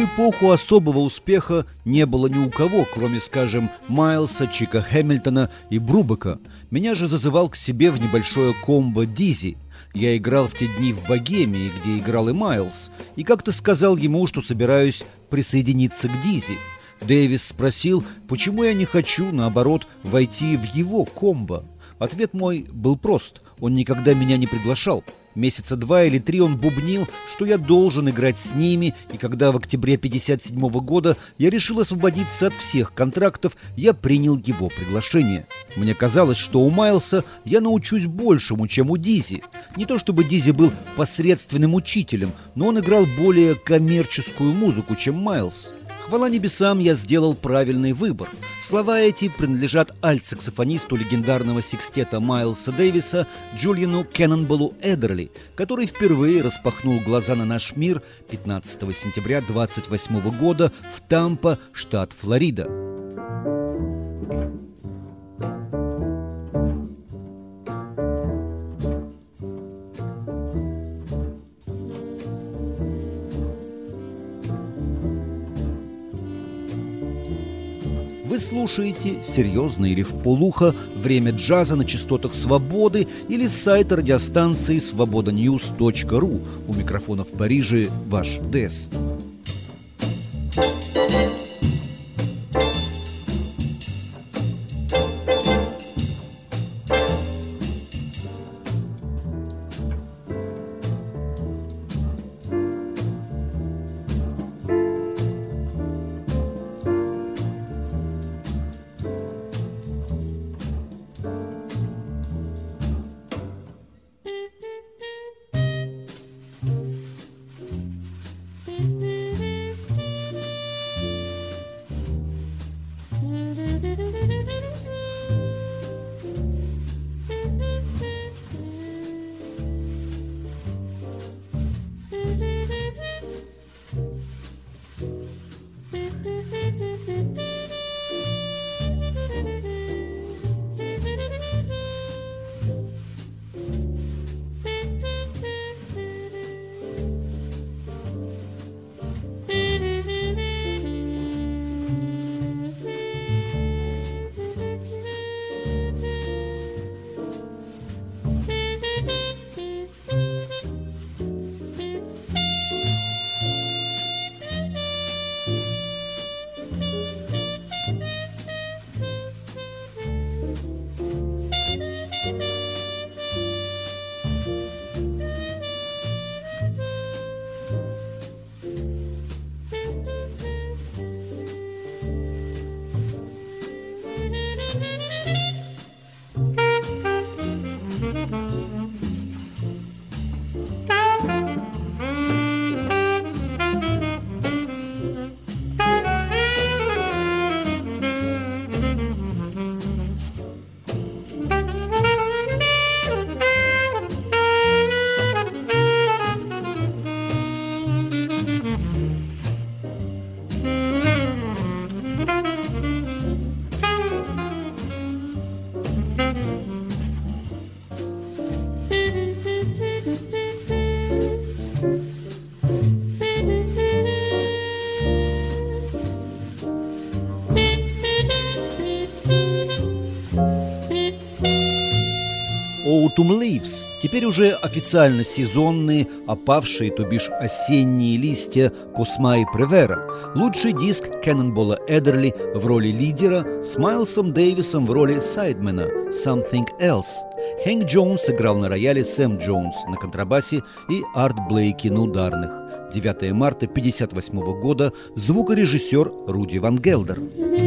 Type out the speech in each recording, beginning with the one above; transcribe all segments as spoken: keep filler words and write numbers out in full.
ту эпоху особого успеха не было ни у кого, кроме, скажем, Майлса, Чика Хэмилтона и Брубека. Меня же зазывал к себе в небольшое комбо Дизи. Я играл в те дни в Богемии, где играл и Майлз, и как-то сказал ему, что собираюсь присоединиться к Дизи. Дэвис спросил, почему я не хочу, наоборот, войти в его комбо. Ответ мой был прост. Он никогда меня не приглашал. Месяца два или три он бубнил, что я должен играть с ними, и когда в октябре пятьдесят седьмого года я решил освободиться от всех контрактов, я принял его приглашение. Мне казалось, что у Майлса я научусь большему, чем у Дизи. Не то чтобы Дизи был посредственным учителем, но он играл более коммерческую музыку, чем Майлс. Хвала небесам, я сделал правильный выбор. Слова эти принадлежат альт-саксофонисту легендарного секстета Майлса Дэвиса Джулиану Кеннонболлу Эдерли, который впервые распахнул глаза на наш мир пятнадцатого сентября двадцать восьмого года в Тампа, штат Флорида. Вы слушаете «Серьезно» или «Вполуха», «Время джаза» на частотах «Свободы» или с сайта радиостанции свобода ньюс точка ру. У микрофона в Париже ваш Дэс. Autumn Leaves. Теперь уже официально сезонные, опавшие, то бишь осенние листья Косма и Превера. Лучший диск Кеннонболла Эдерли в роли лидера с Майлсом Дэвисом в роли сайдмена Something Else. Хэнк Джонс играл на рояле, Сэм Джонс на контрабасе и Арт Блейки на ударных. девятого марта пятьдесят восьмого года. Звукорежиссер Руди Ван Гелдер.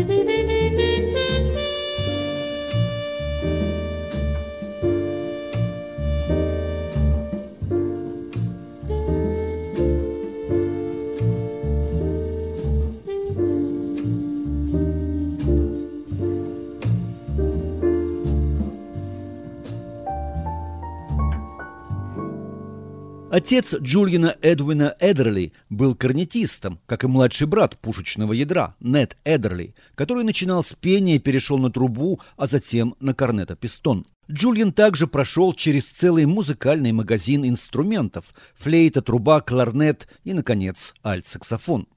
Отец Джулиана Эдвина Эдерли был корнетистом, как и младший брат пушечного ядра Нет Эдерли, который начинал с пения, перешел на трубу, а затем на корнето-пистон. Джулиан также прошел через целый музыкальный магазин инструментов – флейта, труба, кларнет и, наконец, альт-саксофон.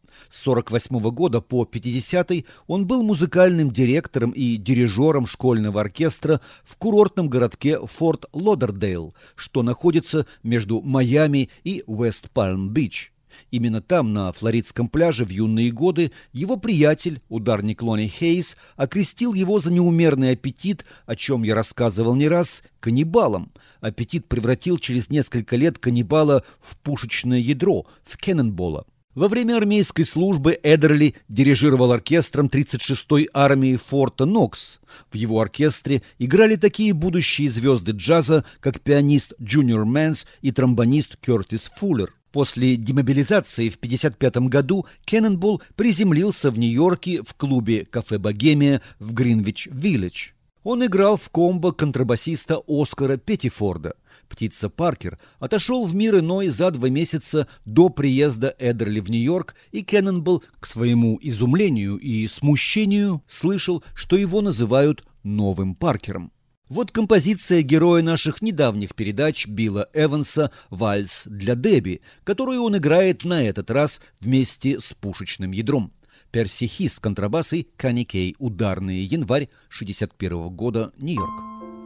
С сорок восьмого года по пятидесятый он был музыкальным директором и дирижером школьного оркестра в курортном городке Форт Лодердейл, что находится между Майами и Уэст-Пальм-Бич. Именно там, на флоридском пляже, в юные годы его приятель, ударник Лони Хейс, окрестил его за неумерный аппетит, о чем я рассказывал не раз, каннибалом. Аппетит превратил через несколько лет каннибала в пушечное ядро, в кеннонбола. Во время армейской службы Эддерли дирижировал оркестром тридцать шестой армии форта Нокс. В его оркестре играли такие будущие звезды джаза, как пианист Джуниор Мэнс и тромбонист Кертис Фуллер. После демобилизации в пятьдесят пятом году Кеннонболл приземлился в Нью-Йорке в клубе «Кафе Богемия» в Гринвич-Виллидж. Он играл в комбо контрабасиста Оскара Петтифорда. Птица Паркер отошел в мир иной за два месяца до приезда Эддерли в Нью-Йорк, и Кеннонболл, к своему изумлению и смущению, слышал, что его называют «новым Паркером». Вот композиция героя наших недавних передач Билла Эванса «Вальс для Дебби», которую он играет на этот раз вместе с пушечным ядром. Перси Хис, контрабас, и Канни Кей, ударные, январь шестьдесят первого года, Нью-Йорк.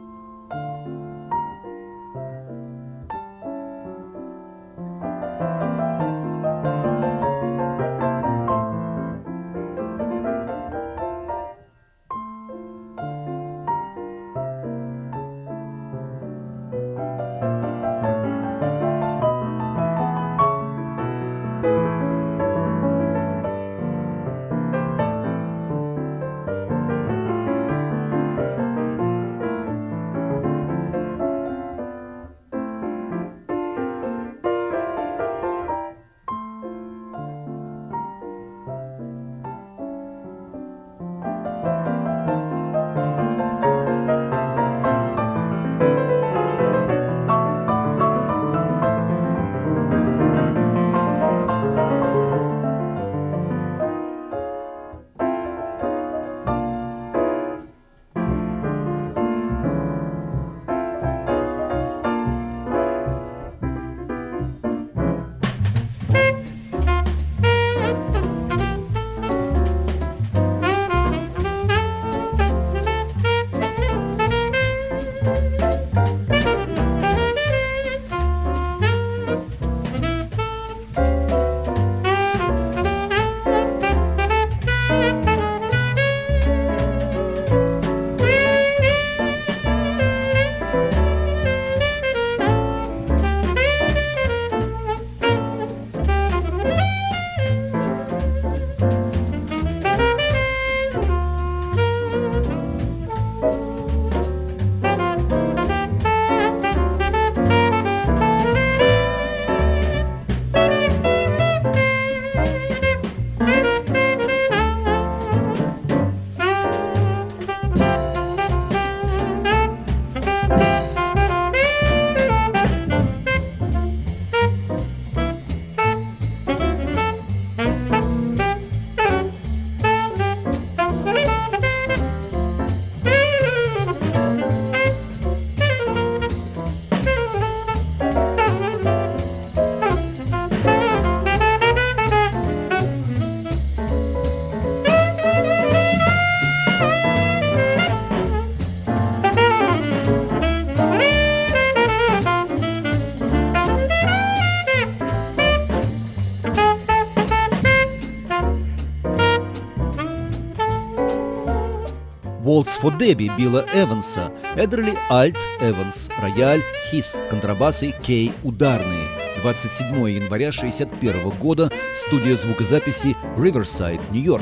«Waltz for Debbie» Билла Эванса, Эддерли альт, Эванс рояль, Хис контрабас и Кей ударные. двадцать седьмого января шестьдесят первого года, студия звукозаписи Riverside, Нью-Йорк.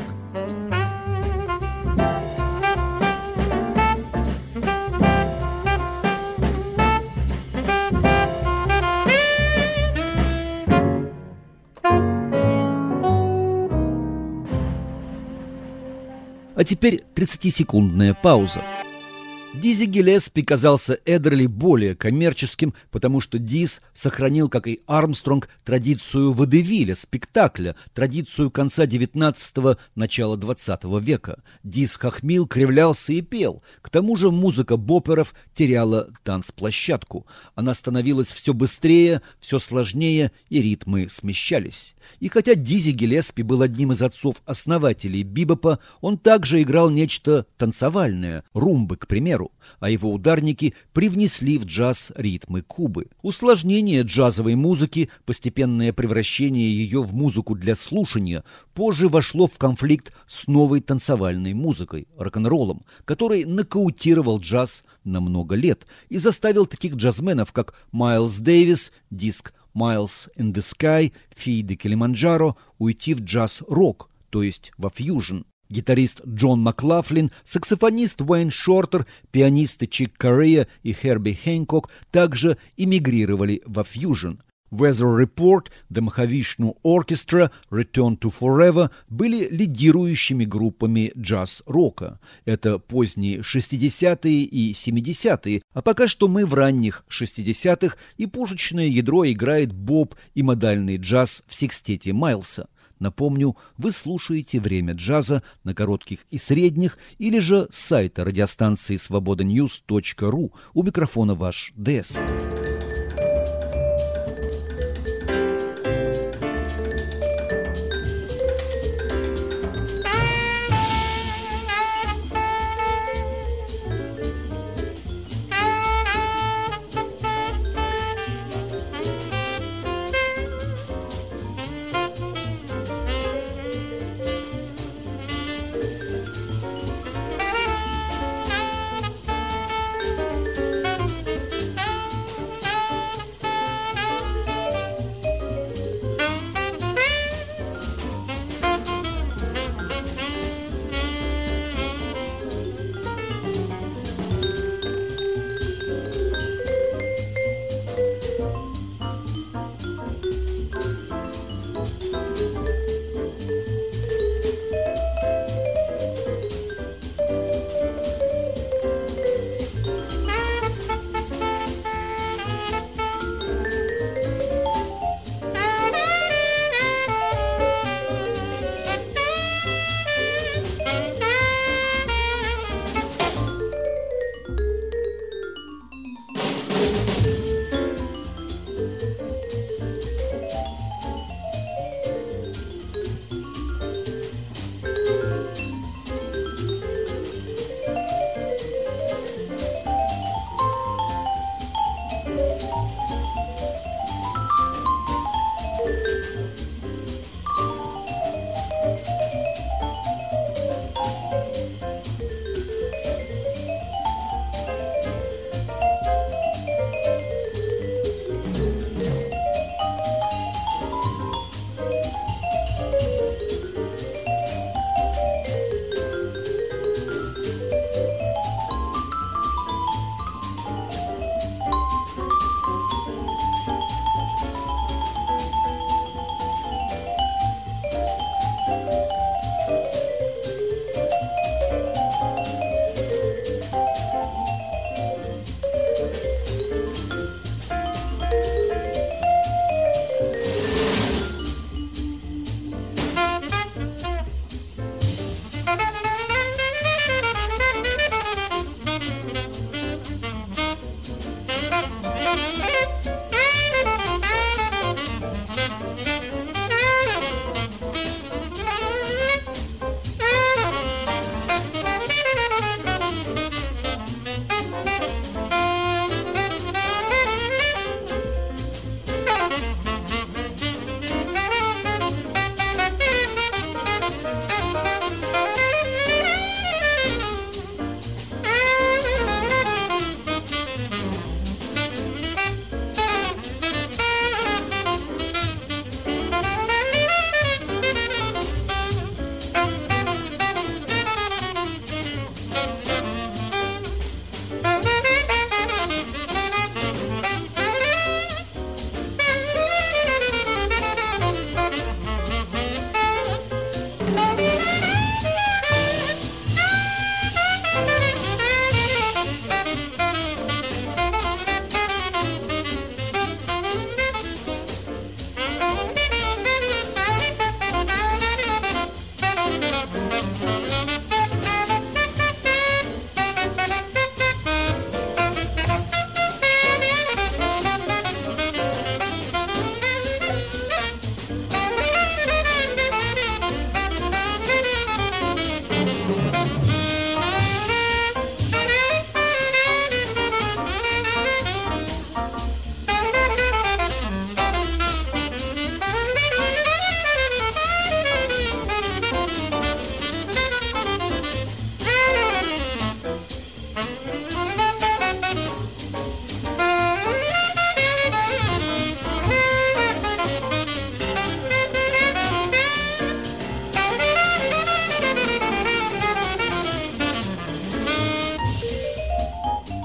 А теперь тридцатисекундная пауза. Дизи Гиллеспи казался Эддерли более коммерческим, потому что Диз сохранил, как и Армстронг, традицию водевиля, спектакля, традицию конца девятнадцатого – начала двадцатого века. Диз хохмил, кривлялся и пел. К тому же музыка бопперов теряла танцплощадку. Она становилась все быстрее, все сложнее, и ритмы смещались. И хотя Дизи Гиллеспи был одним из отцов-основателей бибопа, он также играл нечто танцевальное, румбы, к примеру, а его ударники привнесли в джаз ритмы Кубы. Усложнение джазовой музыки, постепенное превращение ее в музыку для слушания, позже вошло в конфликт с новой танцевальной музыкой, рок-н-роллом, который нокаутировал джаз на много лет и заставил таких джазменов, как Майлз Дэвис, диск «Miles in the Sky», «Фи де Килиманджаро» уйти в джаз-рок, то есть во фьюжн. Гитарист Джон Маклафлин, саксофонист Уэйн Шортер, пианисты Чик Корея и Херби Хэнкок также эмигрировали во фьюжн. Weather Report, The Mahavishnu Orchestra, Return to Forever были лидирующими группами джаз-рока. Это поздние шестидесятые и семидесятые, а пока что мы в ранних шестидесятых, и пушечное ядро играет боб и модальный джаз в секстете Майлса. Напомню, вы слушаете «Время джаза» на коротких и средних или же с сайта радиостанции свобода ньюс точка ру. У микрофона ваш ДС.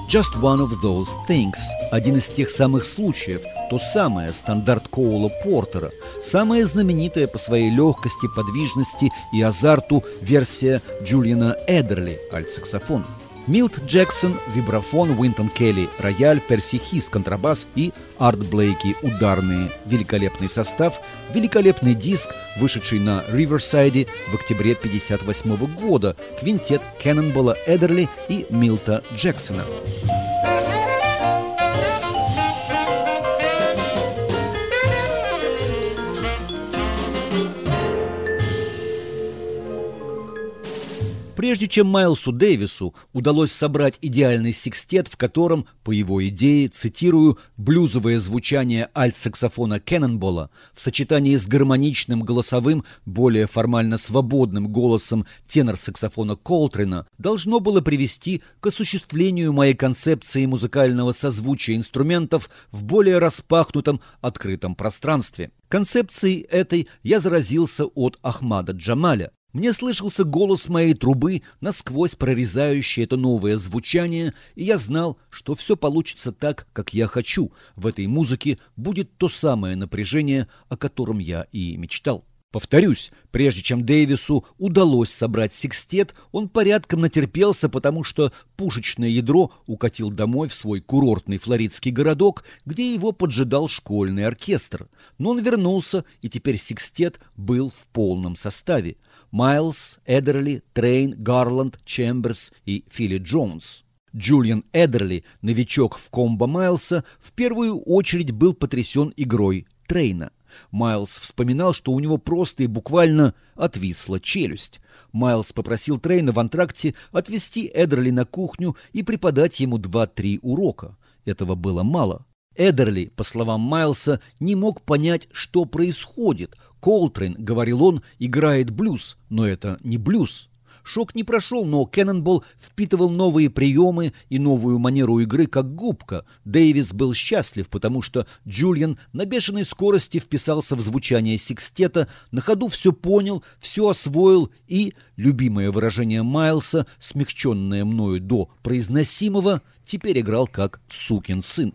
Just One of Those Things – один из тех самых случаев, то самое стандарт Коула Портера, самая знаменитая по своей легкости, подвижности и азарту версия Джулиана Эдерли – альт-саксофон. Милт Джексон – вибрафон, Уинтон Келли – рояль, Перси Хис – контрабас и Арт Блейки – ударные. Великолепный состав, великолепный диск, вышедший на Риверсайде в октябре тысяча девятьсот пятьдесят восьмого года, квинтет Кеннонболла Эдерли и Милта Джексона. Прежде чем Майлсу Дэвису удалось собрать идеальный секстет, в котором, по его идее, цитирую, блюзовое звучание альт-саксофона Кеннонболла в сочетании с гармоничным голосовым, более формально свободным голосом тенор-саксофона Колтрена должно было привести к осуществлению моей концепции музыкального созвучия инструментов в более распахнутом, открытом пространстве. Концепцией этой я заразился от Ахмада Джамаля. Мне слышался голос моей трубы, насквозь прорезающий это новое звучание, и я знал, что все получится так, как я хочу. В этой музыке будет то самое напряжение, о котором я и мечтал. Повторюсь, прежде чем Дэвису удалось собрать секстет, он порядком натерпелся, потому что пушечное ядро укатил домой в свой курортный флоридский городок, где его поджидал школьный оркестр. Но он вернулся, и теперь секстет был в полном составе. Майлс, Эдерли, Трейн, Гарланд, Чемберс и Филли Джонс. Джулиан Эдерли, новичок в комбо Майлса, в первую очередь был потрясен игрой Трейна. Майлс вспоминал, что у него просто и буквально отвисла челюсть. Майлс попросил Трейна в антракте отвезти Эдерли на кухню и преподать ему два-три урока. Этого было мало. Эдерли, по словам Майлса, не мог понять, что происходит. Колтрейн, говорил он, играет блюз, но это не блюз. Шок не прошел, но Кеннонболл впитывал новые приемы и новую манеру игры как губка. Дэвис был счастлив, потому что Джулиан на бешеной скорости вписался в звучание секстета, на ходу все понял, все освоил и, любимое выражение Майлса, смягченное мною до произносимого, теперь играл как сукин сын.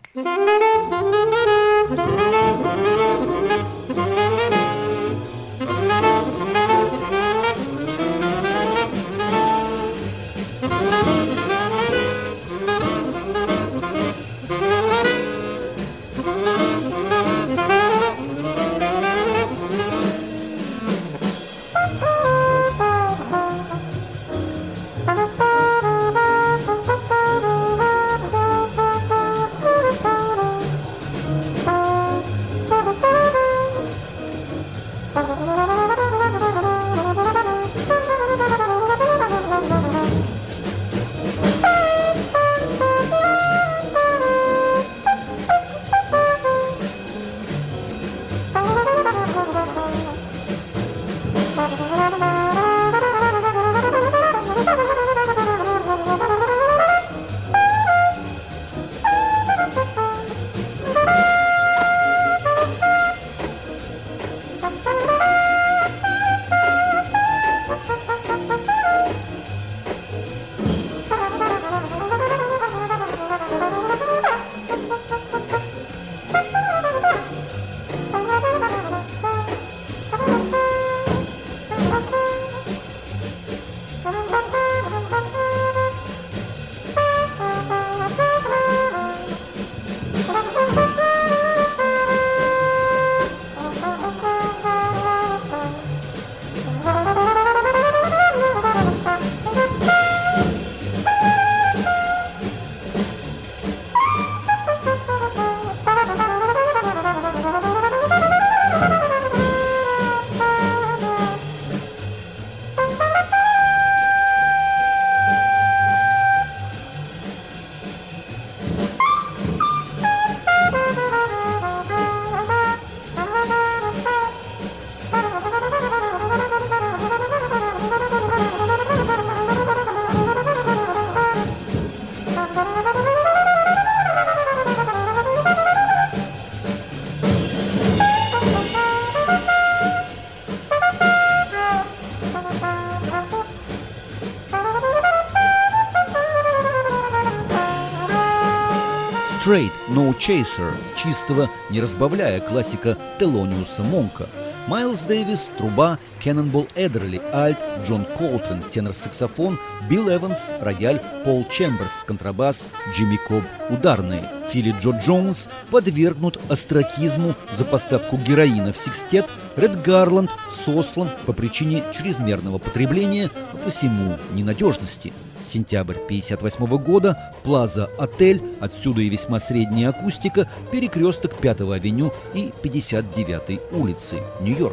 Straight No Chaser, чистого не разбавляя, классика Телониуса Монка. Майлз Дэвис, труба, Кеннонболл Эдерли, альт, Джон Колтран, тенор-саксофон, Билл Эванс, рояль, Пол Чемберс, контрабас, Джимми Кобб, ударные. Филли Джо Джонс подвергнут остракизму за поставку героина в секстет, Ред Гарланд сослан по причине чрезмерного потребления, а посему ненадежности. Сентябрь пятьдесят восьмого года, Плаза Отель, отсюда и весьма средняя акустика, перекресток пятой авеню и пятьдесят девятой улицы, Нью-Йорк.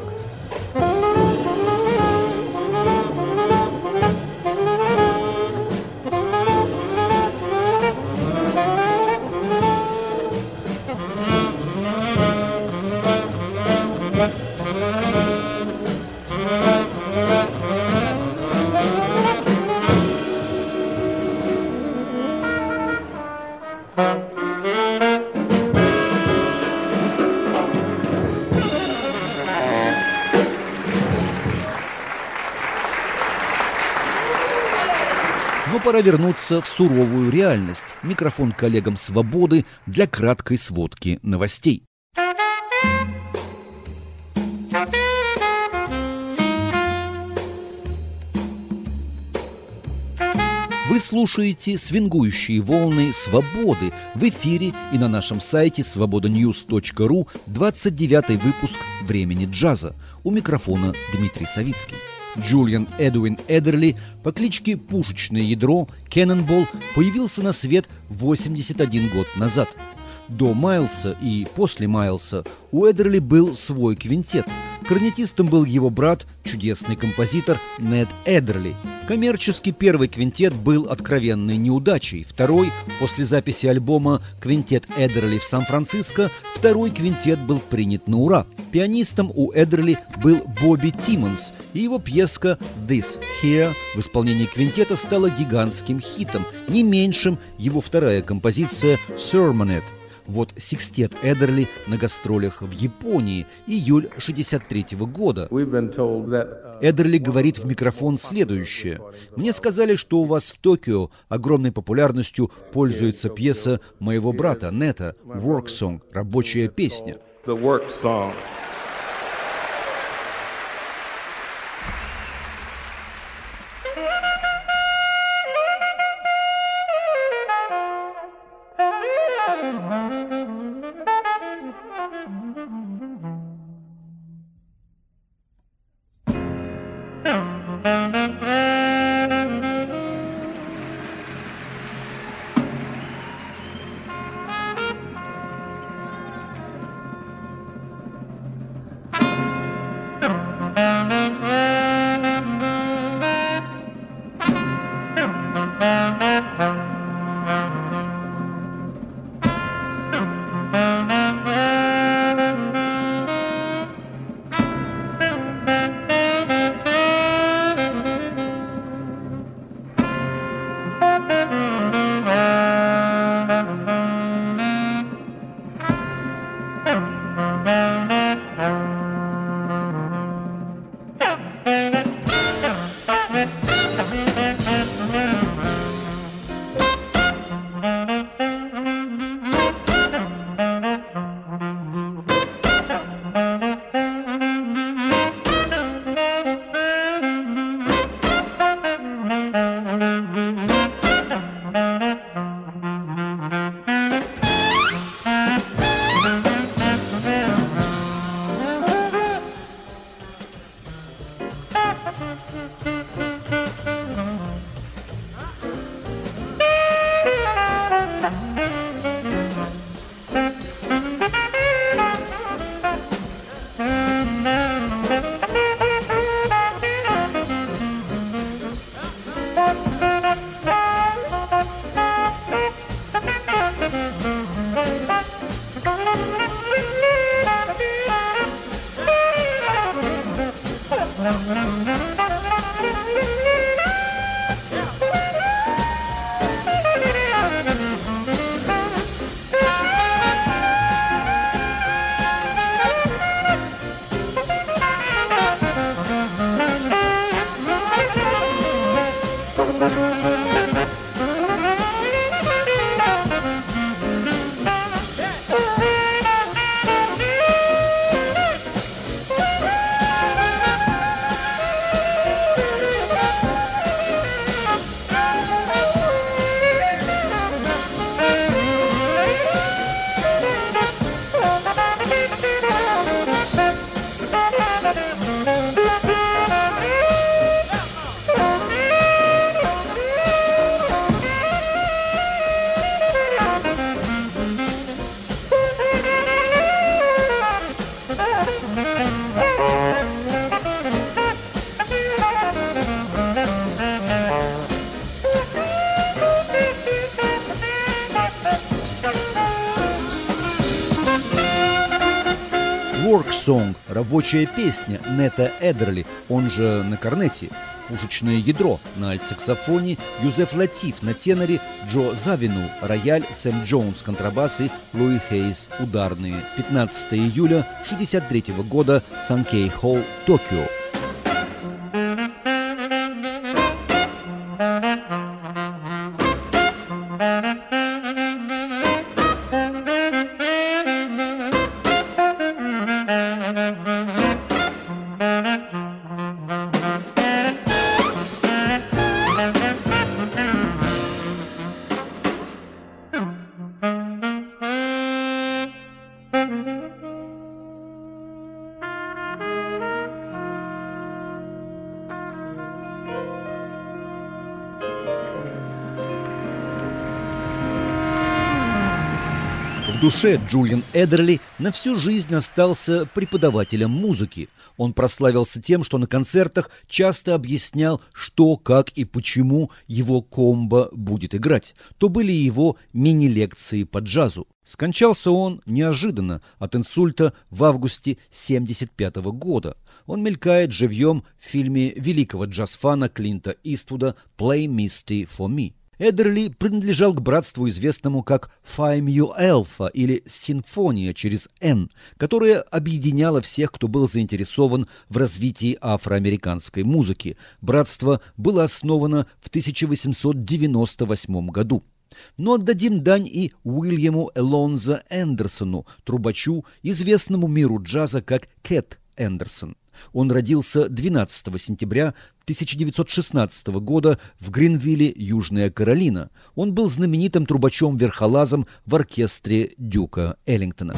Но пора вернуться в суровую реальность. Микрофон коллегам «Свободы» для краткой сводки новостей. Вы слушаете «Свингующие волны свободы» в эфире и на нашем сайте свобода ньюс точка ру, двадцать девятый выпуск «Времени джаза». У микрофона Дмитрий Савицкий. Джулиан Эдуин Эдерли по кличке Пушечное ядро Кеннонболл появился на свет восемьдесят один год назад. До Майлса и после Майлса у Эдерли был свой квинтет. Корнетистом был его брат, чудесный композитор Нед Эдерли. Коммерчески первый квинтет был откровенной неудачей. Второй, после записи альбома «Квинтет Эдерли в Сан-Франциско», второй квинтет был принят на ура. Пианистом у Эдерли был Бобби Тиммонс, и его пьеска «This Here» в исполнении квинтета стала гигантским хитом, не меньшим его вторая композиция «Sermonette». Вот секстет Эдерли на гастролях в Японии, июль шестьдесят третьего года. Эдерли говорит в микрофон следующее. «Мне сказали, что у вас в Токио огромной популярностью пользуется пьеса моего брата Нета «Work Song» — «Рабочая песня». Work Song – рабочая песня Нета Эдерли, он же на корнете. Пушечное ядро на альтсаксофоне, Юзеф Латиф на теноре, Джо Завину, рояль, Сэм Джонс, контрабас и Луи Хейс, ударные. пятнадцатого июля шестьдесят третьего года, Санкей Холл, Токио. В душе Джулиан Эдерли на всю жизнь остался преподавателем музыки. Он прославился тем, что на концертах часто объяснял, что, как и почему его комбо будет играть. То были его мини-лекции по джазу. Скончался он неожиданно от инсульта в августе семьдесят пятого года. Он мелькает живьем в фильме великого джаз-фана Клинта Иствуда «Play Misty for Me». Эдерли принадлежал к братству, известному как Phi Mu Alpha или Симфония через N, которая объединяла всех, кто был заинтересован в развитии афроамериканской музыки. Братство было основано в тысяча восемьсот девяносто восьмом году. Но отдадим дань и Уильяму Элонзо Эндерсону, трубачу, известному миру джаза как Кэт Эндерсон. Он родился двенадцатого сентября тысяча девятьсот шестнадцатого года в Гринвилле, Южная Каролина. Он был знаменитым трубачом-верхолазом в оркестре Дюка Эллингтона.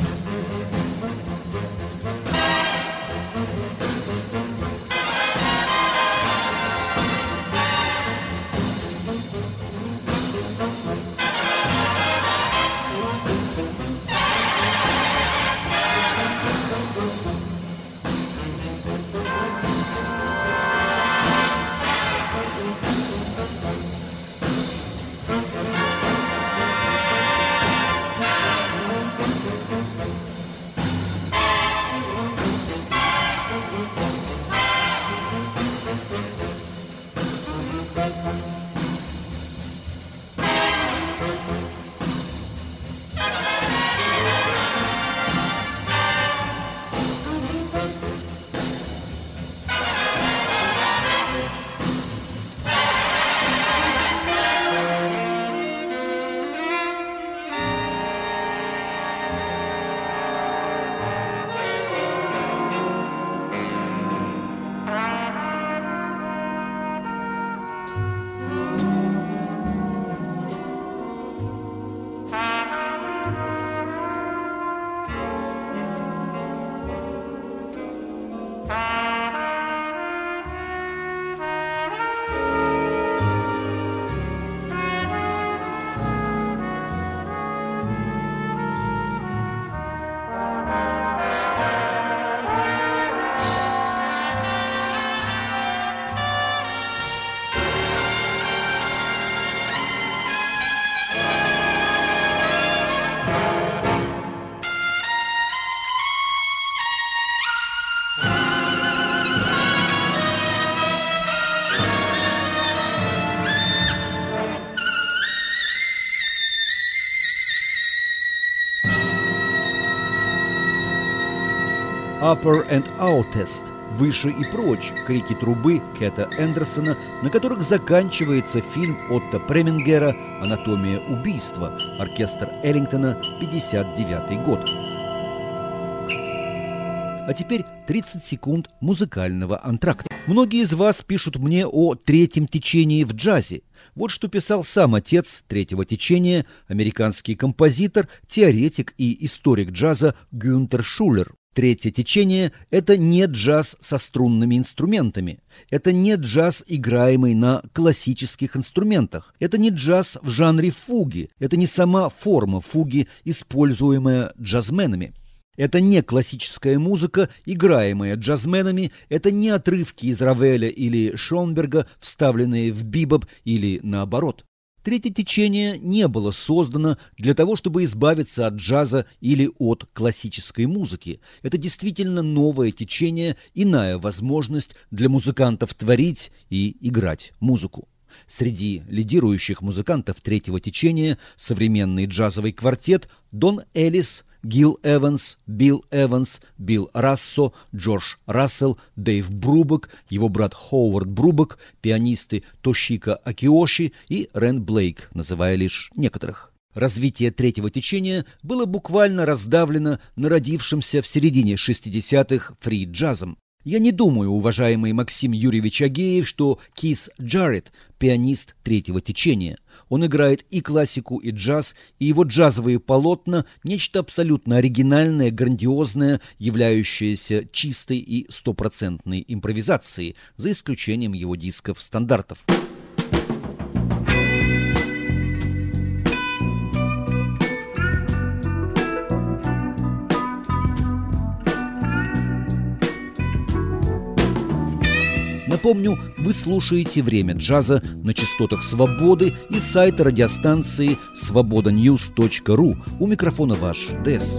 Upper and Outest, выше и прочь, крики трубы Кэта Эндерсона, на которых заканчивается фильм Отто Премингера «Анатомия убийства», оркестр Эллингтона, пятьдесят девятый год. А теперь тридцать секунд музыкального антракта. Многие из вас пишут мне о третьем течении в джазе. Вот что писал сам отец третьего течения, американский композитор, теоретик и историк джаза Гюнтер Шулер. Третье течение – это не джаз со струнными инструментами. Это не джаз, играемый на классических инструментах. Это не джаз в жанре фуги. Это не сама форма фуги, используемая джазменами. Это не классическая музыка, играемая джазменами. Это не отрывки из Равеля или Шонберга, вставленные в бибоп или наоборот. Третье течение не было создано для того, чтобы избавиться от джаза или от классической музыки. Это действительно новое течение, иная возможность для музыкантов творить и играть музыку. Среди лидирующих музыкантов третьего течения современный джазовый квартет Дон Эллис, Гил Эванс, Билл Эванс, Билл Рассо, Джордж Рассел, Дэйв Брубек, его брат Ховард Брубек, пианисты Тошика Акиоши и Рен Блейк, называя лишь некоторых. Развитие третьего течения было буквально раздавлено народившимся в середине шестидесятых фри-джазом. Я не думаю, уважаемый Максим Юрьевич Агеев, что Кис Джарретт – пианист третьего течения. Он играет и классику, и джаз, и его джазовые полотна – нечто абсолютно оригинальное, грандиозное, являющееся чистой и стопроцентной импровизацией, за исключением его дисков-стандартов. Напомню, вы слушаете «Время джаза» на частотах «Свободы» и сайта радиостанции свобода ньюс точка ру. У микрофона ваш Дэс.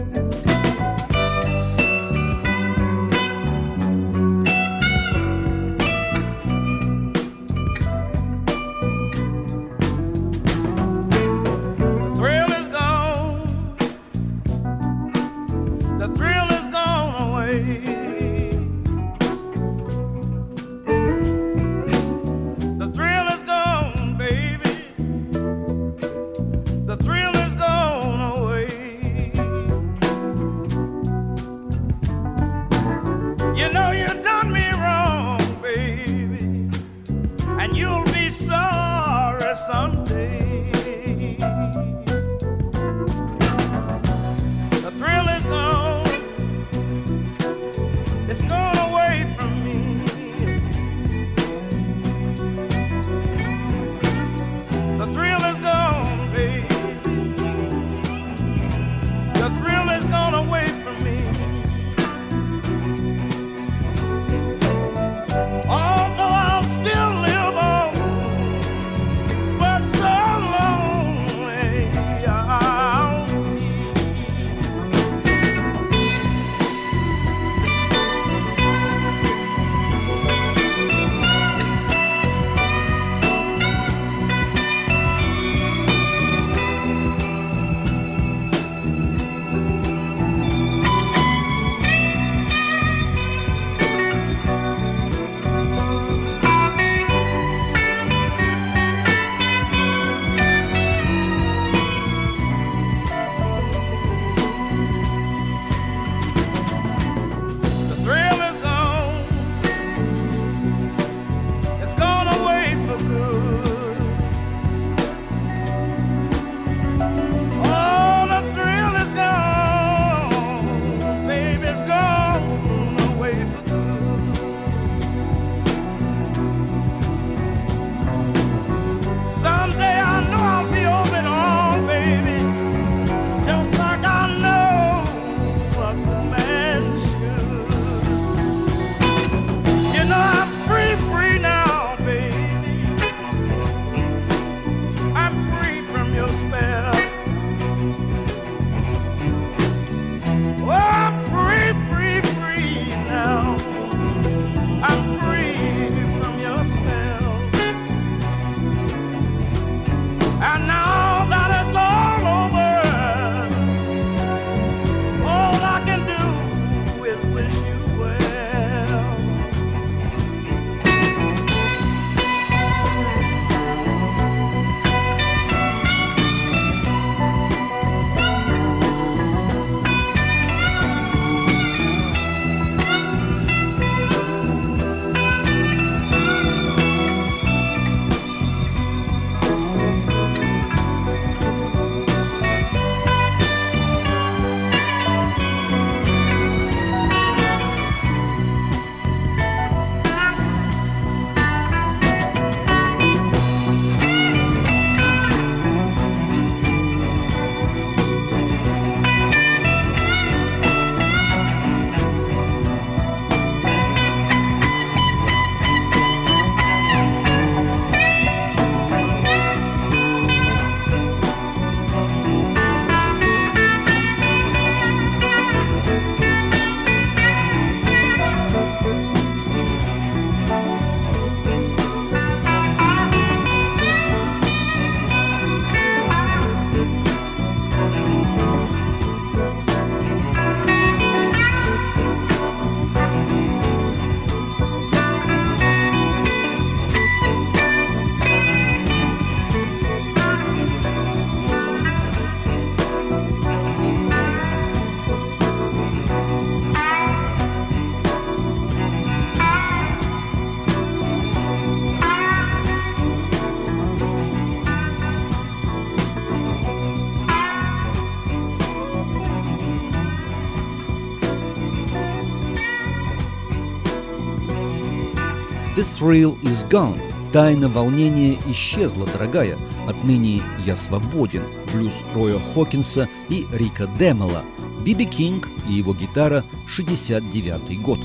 The thrill is gone. Тайна волнения исчезла, дорогая. Отныне я свободен. Блюз Роя Хокинса и Рика Демела. Би Би Кинг и его гитара, шестьдесят девятый год.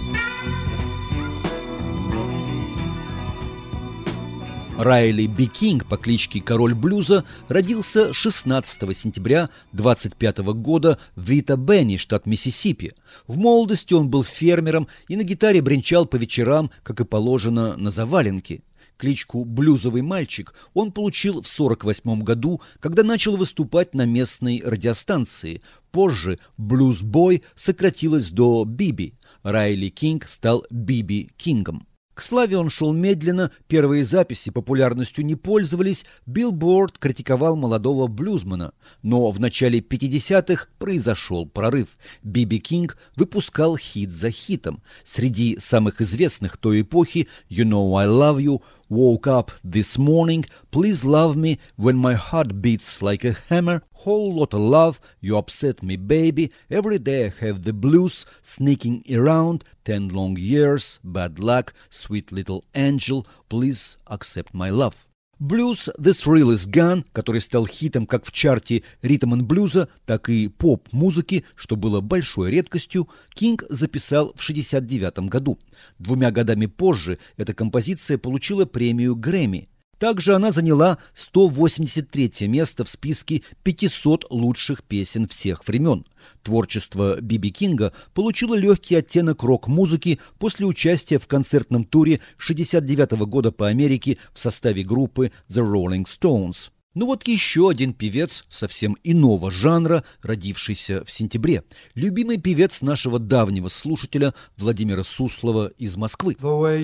Райли Би Кинг по кличке Король блюза родился шестнадцатого сентября двадцать пятого года в Вита-Бенни, штат Миссисипи. В молодости он был фермером и на гитаре бренчал по вечерам, как и положено, на заваленке. Кличку «Блюзовый мальчик» он получил в сорок восьмом году, когда начал выступать на местной радиостанции. Позже «Блюз-бой» сократилось до «Биби». Райли Кинг стал Би Би Кингом. К славе он шел медленно, первые записи популярностью не пользовались, Billboard критиковал молодого блюзмена. Но в начале пятидесятых произошел прорыв. Би Би Кинг выпускал хит за хитом. Среди самых известных той эпохи «You Know I Love You», «Woke Up This Morning», «Please Love Me When My Heart Beats Like a Hammer», «Whole Lotta Love», «You Upset Me Baby», «Every Day I Have the Blues», «Sneaking Around», «Ten Long Years», «Bad Luck», «Sweet Little Angel», «Please Accept My Love». Блюз «The Thrill Is Gone», который стал хитом как в чарте ритм-н-блюза, так и поп-музыки, что было большой редкостью, Кинг записал в шестьдесят девятом году. Двумя годами позже эта композиция получила премию Грэмми. Также она заняла сто восемьдесят третье место в списке пятисот лучших песен всех времен. Творчество Би Би Кинга получило легкий оттенок рок-музыки после участия в концертном туре шестьдесят девятого года по Америке в составе группы The Rolling Stones. Ну вот еще один певец совсем иного жанра, родившийся в сентябре. Любимый певец нашего давнего слушателя Владимира Суслова из Москвы.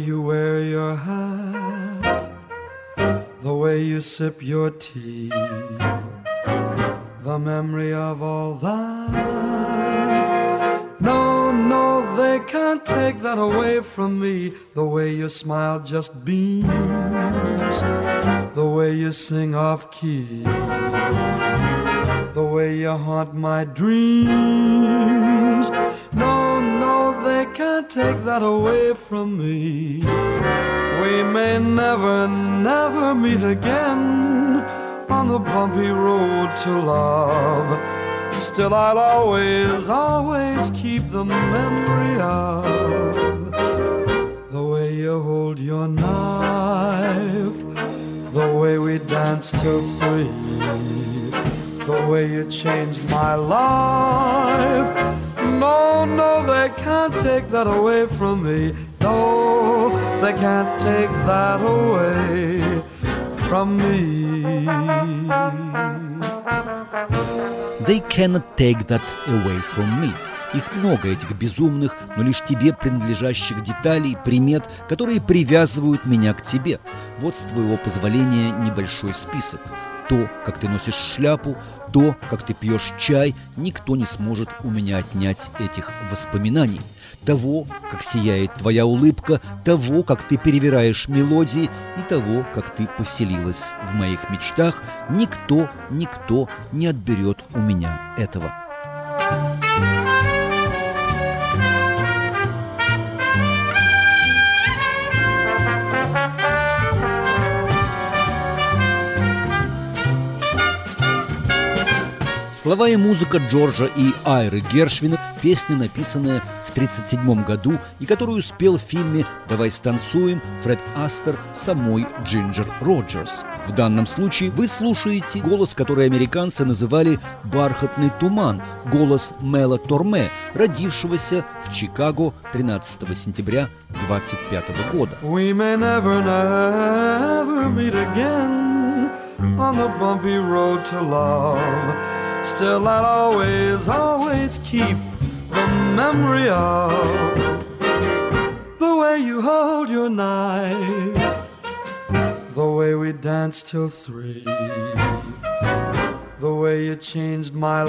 The way you sip your tea, the memory of all that. No, no, they can't take that away from me. The way you smile just beams, the way you sing off key, the way you haunt my dreams. No, no, they can't take that away from me. We may never, never meet again on the bumpy road to love. Still I'll always, always keep the memory of the way you hold your knife, the way we danced till three, the way you changed my life. No, no, they can't take that away from me. No, they can't take that away from me. They cannot take that away from me. Их много, этих безумных, но лишь тебе принадлежащих деталей, примет, которые привязывают меня к тебе. Вот с твоего позволения небольшой список. То, как ты носишь шляпу, то, как ты пьешь чай, никто не сможет у меня отнять этих воспоминаний. Того, как сияет твоя улыбка, того, как ты перевираешь мелодии, и того, как ты поселилась в моих мечтах, никто, никто не отберет у меня этого. Слова и музыка Джорджа и Айры Гершвина, песня, написанная в тридцать седьмом году и которую спел в фильме «Давай станцуем» Фред Астер самой Джинджер Роджерс. В данном случае вы слушаете голос, который американцы называли «бархатный туман», голос Мела Торме, родившегося в Чикаго тринадцатого сентября двадцать пятого года. We may never, never meet again on the bumpy road to love. Still I'll always, always keep the memory of the way you hold your knife, the way we danced till three, the way you changed my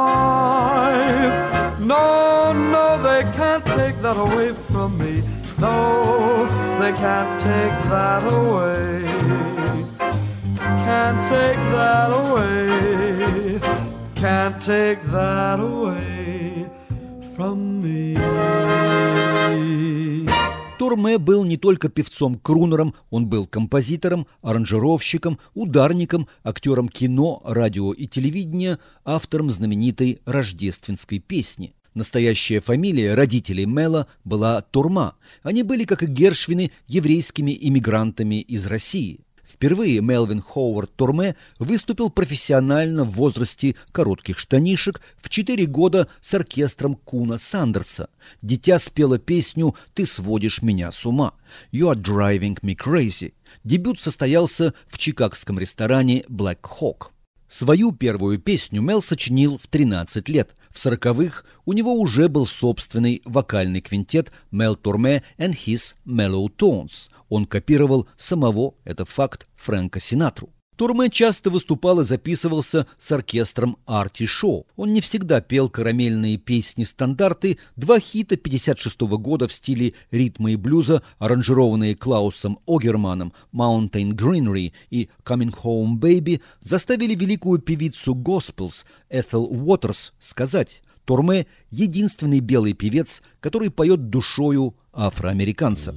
life. No, no, they can't take that away from me. No, they can't take that away. Can't take that away. Can't take that away from me. Торме был не только певцом-крунером, он был композитором, аранжировщиком, ударником, актером кино, радио и телевидения, автором знаменитой рождественской песни. Настоящая фамилия родителей Мела была Турма. Они были, как и Гершвины, еврейскими иммигрантами из России. Впервые Мелвин Ховард Турме выступил профессионально в возрасте коротких штанишек в четыре года с оркестром Куна Сандерса. Дитя спело песню «Ты сводишь меня с ума» «You are driving me crazy». Дебют состоялся в чикагском ресторане Black Hawk. Свою первую песню Мел сочинил в тринадцать лет. В сороковых у него уже был собственный вокальный квинтет Mel Torme and His Mellow Tones. Он копировал самого, это факт, Фрэнка Синатру. Торме часто выступал и записывался с оркестром Арти Шоу. Он не всегда пел карамельные песни-стандарты. Два хита пятьдесят шестого года в стиле ритма и блюза, аранжированные Клаусом Огерманом, Mountain Greenery и Coming Home Baby, заставили великую певицу Gospels Эθел Уотерс сказать: «Торме – единственный белый певец, который поет душою афроамериканца».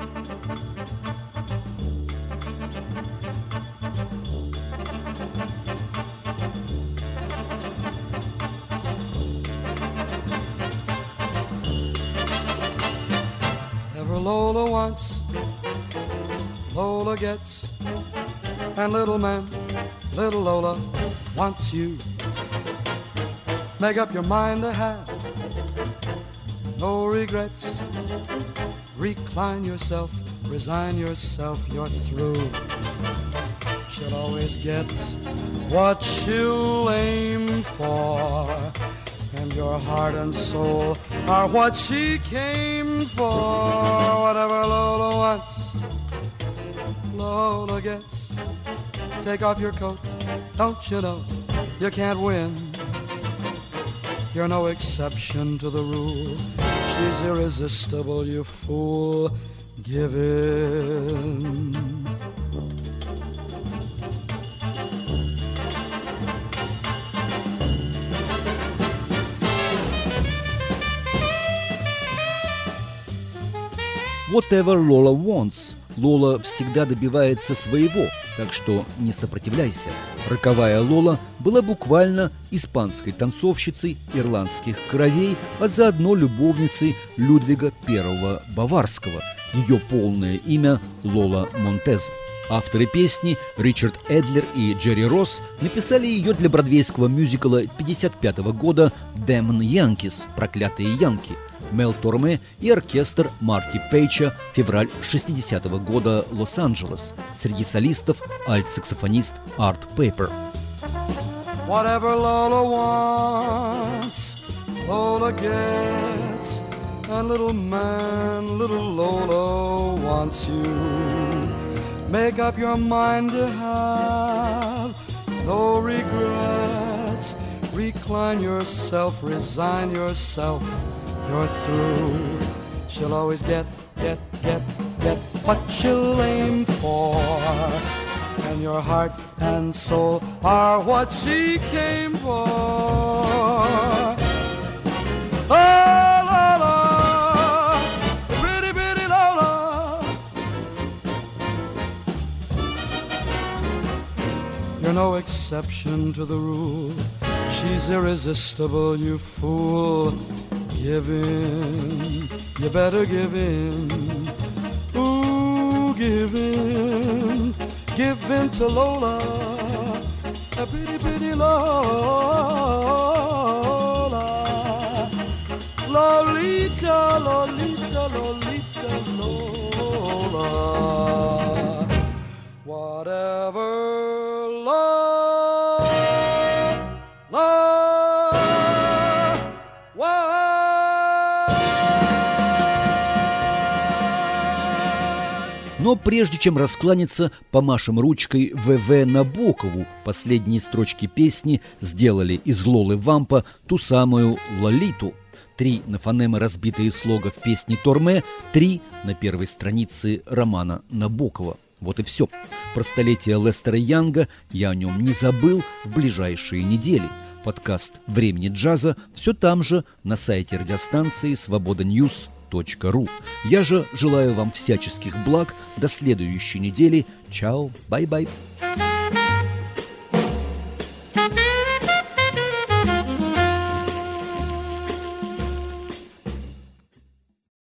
Lola wants, Lola gets, and little man, little Lola wants you. Make up your mind to have no regrets. Recline yourself, resign yourself, you're through. She'll always get what she'll aim for, and your heart and soul are what she came for. Whatever Lola wants, Lola gets. Take off your coat, don't you know you can't win. You're no exception to the rule. She's irresistible, you fool. Give in. Whatever Lola wants. Лола всегда добивается своего, так что не сопротивляйся. Роковая Лола была буквально испанской танцовщицей ирландских кровей, а заодно любовницей Людвига Первого Баварского. Ее полное имя Лола Монтез. Авторы песни Ричард Эдлер и Джерри Росс написали ее для бродвейского мюзикла пятьдесят пятого года «Demon Yankees» – «Проклятые Янки». Мел Торме и оркестр Марти Пейча, февраль шестидесятого года, Лос-Анджелес. Среди солистов альт-саксофонист Арт Пейпер. Whatever Lola wants, Lola gets, and little man, little Lola wants you. Make up your mind to have no regrets. Recline yourself, resign yourself. You're through. She'll always get, get, get, get what she'll aim for. And your heart and soul are what she came for. Oh, Lola, pretty, pretty Lola. You're no exception to the rule. She's irresistible, you fool. Give in, you better give in. Ooh, give in, give in to Lola, a pretty, pretty Lola. Lolita, Lolita, Lolita, Lola. Whatever Lola, Lola, what? Но прежде чем раскланяться, помашем ручкой вэ вэ Набокову. Последние строчки песни сделали из Лолы Вампа ту самую Лолиту. Три на фонемы разбитые слога в песне Торме, три на первой странице романа Набокова. Вот и все. Про столетие Лестера Янга я о нем не забыл в ближайшие недели. Подкаст «Времени джаза» все там же, на сайте радиостанции «Свобода Ньюс» точка ру. Я же желаю вам всяческих благ. До следующей недели. Чао, бай-бай.